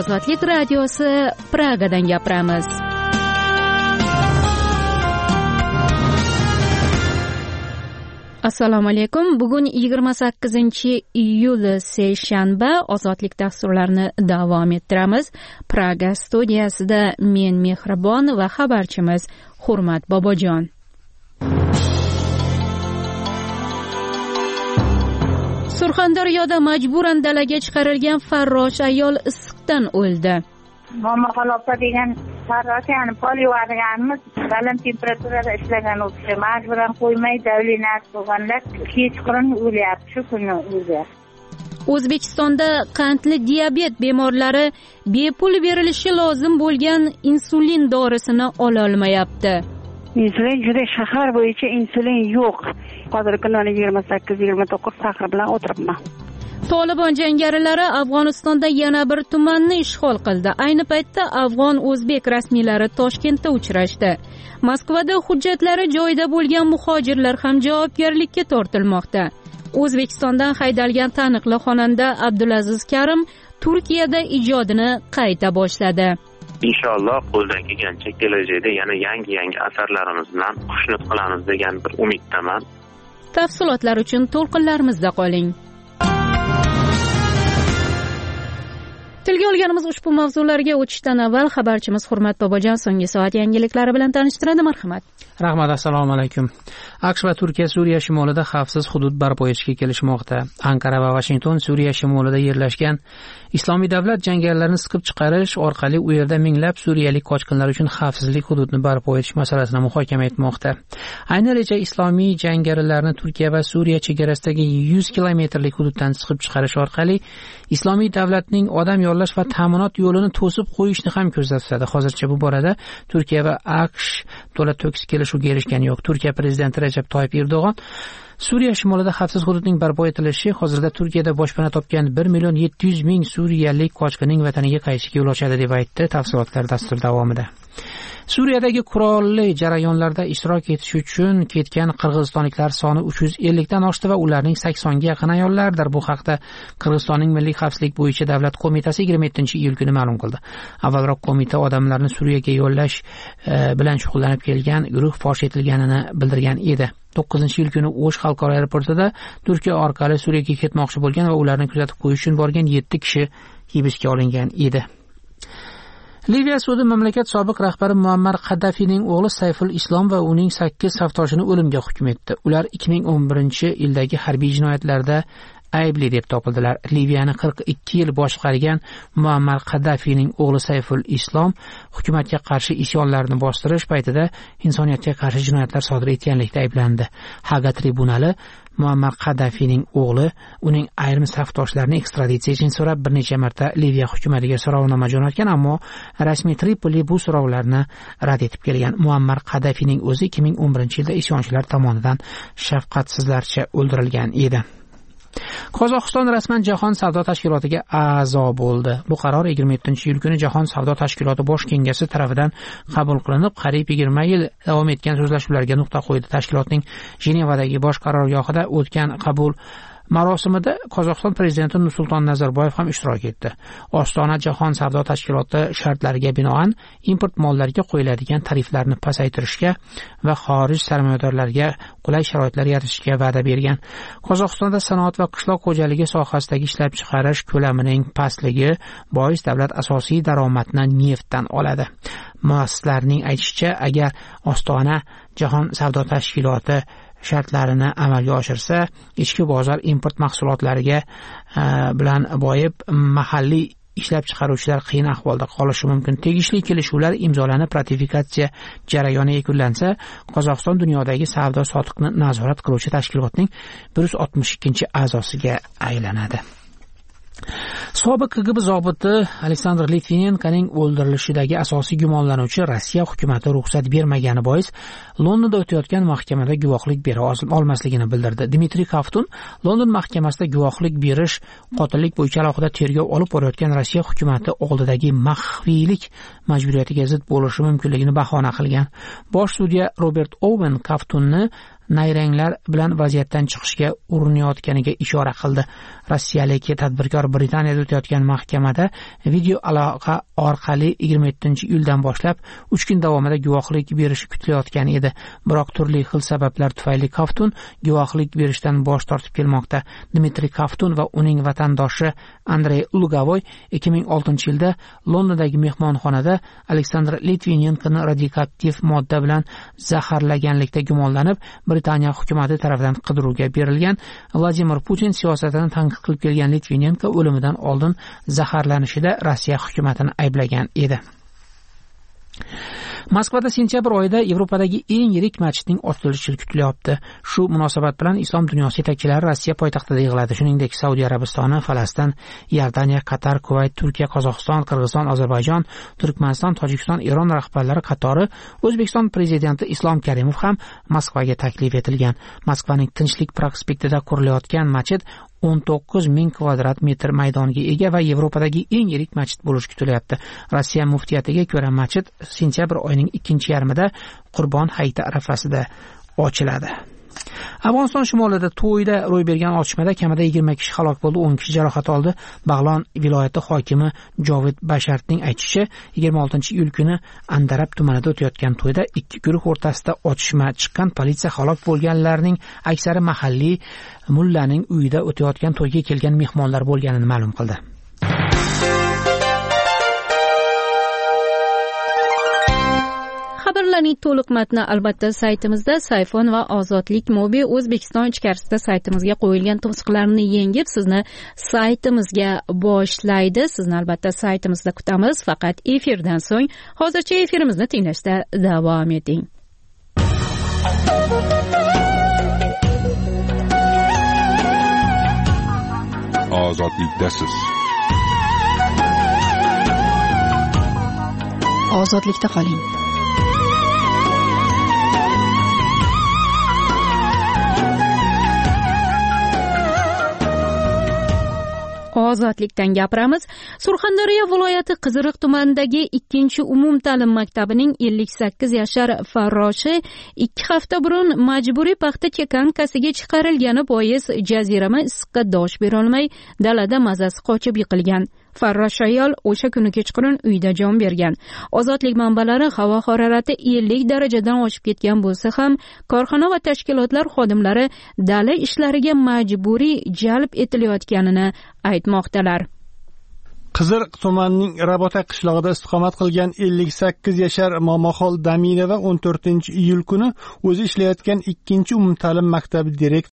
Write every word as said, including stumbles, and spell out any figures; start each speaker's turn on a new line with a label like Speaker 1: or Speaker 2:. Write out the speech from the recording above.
Speaker 1: Ozodlik radiosi Pragadan gapiramiz. Assalomu alaykum. Bugun yigirma sakkizinchi iyul seshanba. Ozodlik dasturlarini davom ettiramiz. Praga studiyasida men Mehribon va xabarchimiz Hurmat Bobojon. Surxondaryoda majburan dalaga chiqarilgan farrosh ayol issiqdan o'ldi.
Speaker 2: Momaqaloqqa degan farrosh, ya'ni polivarganimiz baland temperaturada ishlagan u kishi majburan qo'ymay davlinat bo'lganlar kechqurun o'lyapti, shu kuni o'lyapti.
Speaker 1: O'zbekistonda qandli diabet bemorlari bepul berilishi lozim bo'lgan insulin dorisini ola olmayapti.
Speaker 2: Insulin juda shahar bo'yicha insulin yo'q. Hozirgi kunda yigirma sakkiz yigirma to'qqiz shahar bilan o'tiribman.
Speaker 1: Tolibon jangarilari Afg'onistonda yana bir tumanni ishg'ol qildi. Ayni paytda afg'on-o'zbek rasmiylari Toshkentda uchrashdi. Moskvada hujjatlari joyida bo'lgan muhojirlar ham javobgarlikka tortilmoqda. O'zbekistondan haydalgan taniqli xonanda Abdulaziz Karim Turkiyada ijodini qayta boshladi.
Speaker 3: Inshaalloh qo'ldan kelgancha kelajakda yana yangi-yangi asarlarimiz bilan xushnud qilamiz degan bir umiddaman.
Speaker 1: Tafsilotlar uchun to'lqinlarimizda qoling. Tilga olganimiz ushbu mavzularga o'tishdan avval xabarchimiz Hurmat Bobojon so'nggi soat yangiliklari bilan tanishtiradi. Marhamat.
Speaker 4: Rahmat, assalomu alaykum. AQSh va Turkiya Suriya shimolida xavfsiz hudud barpo etishga kelishmoqda. Ankara va Washington Suriya shimolida yerlashgan Islomiy davlat jangarilarini siqib chiqarish orqali u yerda minglab suriyalik qochqinlar uchun xavfsizlik hududini barpo etish masalasini muhokama etmoqda. Ayni reja islomiy jangarilarni Turkiya va Suriya chegarasidagi yuz kilometrlik hududdan siqib chiqarish orqali Islomiy davlatning odam yollash va ta'minot yo'lini to'sib qo'yishni ham ko'zda tutadi. Hozircha bu borada Turkiya va AQSh to'la to'kis kelishuvga erishgani yo'q. Turkiya prezidenti Recep Tayyip Erdo'g'on Suriya shimolida xavfsiz hududning barpo etilishi hozirda Turkiyada boshpana topgan bir million yetti yuz ming suriyalik qochqinning vataniga qaytishiga yo'l ochadi deb aytdi. Tafsilotlar dastur davomida. Suriyadagi qurolli jarayonlarda ishtirok etish uchun ketgan qirg'izistonliklar soni uch yuz ellik dan oshdi va ularning saksonga yaqin ayollardir. Bu haqda Qirg'izistonning Milliy xavfsizlik bo'yicha davlat qo'mitasi yigirma yettinchi iyul kuni ma'lum qildi. Avvalroq qo'mita odamlarni Suriyaga yo'llash e, bilan shug'ullanib kelgan guruh fosh etilganini bildirgan edi. to'qqizinchi iyul kuni O'sh xalqaro aeroportida Turkiya orqali Suriyaga ketmoqchi bo'lgan va ularni kuzatib qo'yish uchun borgan yetti kishi hibsga olingan edi. Liviya sudi mamlakat sobiq rahbari Muammar Qaddafiyning o'g'li Sayful Islom va uning sakkiz safdoshini o'limga hukm etdi. Ular ikki ming o'n birinchi yildagi harbiy jinoyatlarda aybli deb topildilar. Liviyani qirq ikki yil boshqargan Muammar Qaddafiyning o'g'li Sayful Islom hukumatga qarshi isyonlarni bostirish paytida insoniyatga qarshi jinoyatlar sodir etganlikda ayblandi. Haga tribunali Muammar Qaddafiyning o'g'li uning ayrim safdoshlarini ekstraditsiya uchun so'rab bir necha marta Liviya hukumatiga so'rovnoma jo'natgan, ammo rasmiy Tripoli bu so'rovlarni rad etib kelgan. Muammar Qaddafiyning o'zi ikki ming o'n birinchi yilda isyonchilar tomonidan shafqatsizlarcha o'ldirilgan edi. Qozog'iston rasman Jahon savdo tashkilotiga a'zo bo'ldi. Bu qaror yigirma yettinchi iyul kuni Jahon savdo tashkiloti bosh kengashi tomonidan qabul qilinib, qariyb yigirma yil davom etgan so'zlashuvlarga nuqta qo'ydi. Tashkilotning Jenevadagi bosh qarorgohida o'tgan qabul marosimida Qozog'iston prezidenti Nursulton Nazarboyev ham ishtirok etdi. Ostona Jahon savdo tashkiloti shartlariga binoan import mollariga qo'yiladigan tariflarni pasaytirishga va xorij sarmoyadorlariga qulay sharoitlar yaratishga va'da bergan. Qozog'istonda sanoat va qishloq xo'jaligi sohasidagi ishlab chiqarish ko'lamining pastligi bois davlat asosiy daromadni neftdan oladi. Muassislarning aytishicha, agar Ostona Jahon savdo tashkiloti shartlarini amalga oshirsa, ichki bozor import mahsulotlariga bilan boyib mahalliy ishlab chiqaruvchilar qiyin ahvolda qolishi mumkin. Tegishli kelishuvlar imzolanib, ratifikatsiya jarayoni yakunlansa, Qozog'iston dunyodagi savdo sotiqni nazorat qiluvchi tashkilotning bir yuz oltmish ikkinchi a'zosiga aylanadi. Sobiq K G B zobiti Aleksandr Litvinenkoning o'ldirilishidagi asosiy gumonlanuvchi Rossiya hukumati ruxsat bermagani bois Londonda o'tayotgan mahkamada guvohlik bera olmasligini bildirdi. Dmitriy Kovtun London mahkamasida guvohlik berish qotillik bo'yicha alohida tergov olib borayotgan Rossiya hukumati oldidagi maxfiylik majburiyatiga zid bo'lishi mumkinligini bahona qilgan. Bosh sudya Robert Owen Kovtunni nayranglar bilan vaziyatdan chiqishga urinayotganiga ishora qildi. Rossiyalik tadbirkor Britaniyada o'tayotgan mahkamada video aloqa orqali yigirma yettinchi iyuldan boshlab uch kun davomida guvohlik berishi kutilayotgan edi. Biroq turli xil sabablar tufayli Kaftun guvohlik berishdan bosh tortib kelmoqda. Dmitriy Kaftun va uning vatandoshi Andrey Lugavoy ikki ming oltinchi yilda Londondagi mehmonxonada Aleksandr Litvinenkoni radioaktiv modda bilan zaharlaganlikda gumonlanib, Britaniya hukumati tomonidan qidiruvga berilgan. Vladimir Putin siyosatini tanqid qilib kelgan Litvinenko o'limidan oldin zaharlanishida Rossiya hukumatini ayblagan edi. Moskvada sentyabr oyida Yevropadagi eng yirik masjidning ochilishi kutilyapti. Shu munosabat bilan islom dunyosi yetakchilari Rossiya poytaxtida yig'iladi. Shuningdek, Saudiya Arabistoni, Falastin, Iordaniya, Qatar, Kuvayt, Turkiya, Qozog'iston, Qirg'iziston, Ozarbayjon, Turkmaniston, Tojikiston, Eron rahbarlari qatori O'zbekiston prezidenti Islom Karimov ham Moskvaga taklif etilgan. Moskvaning Tinchlik prospektida qurilayotgan masjid o'n to'qqiz ming kvadrat metr maydonga ega va Yevropadagi eng yirik masjid bo'lishi kutilyapti. Rossiya muftiyatiga ko'ra masjid sentyabr oyining ikkinchi yarmida Qurbon hayiti arafasida ochiladi. Afg'oniston shimolida to'yda ro'y bergan otishmada kamida yigirma kishi halok bo'ldi, o'n kishi jarohat oldi. Bag'lon viloyati hokimi Jovid Bashartning aytishicha, yigirma oltinchi iyul kuni Andarab tumanida o'tayotgan to'yda ikki guruh o'rtasida otishma chiqqan. Politsiya halok bo'lganlarning aksari mahalliy mullaning uyida o'tayotgan to'yga kelgan mehmonlar bo'lganini ma'lum qildi.
Speaker 1: Xabarlarning to'liq matni albatta saytimizda. Sayfon va Ozodlik Mobi O'zbekiston ichkarisida saytimizga qo'yilgan to'siqlarni yengib sizni saytimizga boshlaydi. Sizni albatta saytimizda kutamiz. Faqat efirdan so'ng. Hozircha efirimizni tinglashda davom eting.
Speaker 5: Ozodlikdasiz.
Speaker 1: Ozodlikda qoling. Ozodlikdan gapiramiz. Surxondaryo viloyati Qiziriq tumanidagi ikkinchi umumta'lim maktabining ellik sakkiz yashar farroshi ikki hafta burun majburiy paxta chekankasiga chiqarilgani bois jazirama issiqqa dosh berolmay dalada mazasi qochib yiqilgan. Farrosh ayol o'sha kuni kechqurun uyda jon bergan. Ozodlik manbalari havo harorati ellik darajadan oshib ketgan bo'lsa ham korxona va tashkilotlar xodimlari dala ishlariga majburiy jalb etilayotganini aytmoqdalar.
Speaker 6: Qiziriq tumanining Rabota qishlog'ida istiqomat qilgan ellik sakkiz yashar Momoxol Daminova o'n to'rtinchi iyul kuni o'zi ishlayotgan ikkinchi umumta'lim maktabi direktori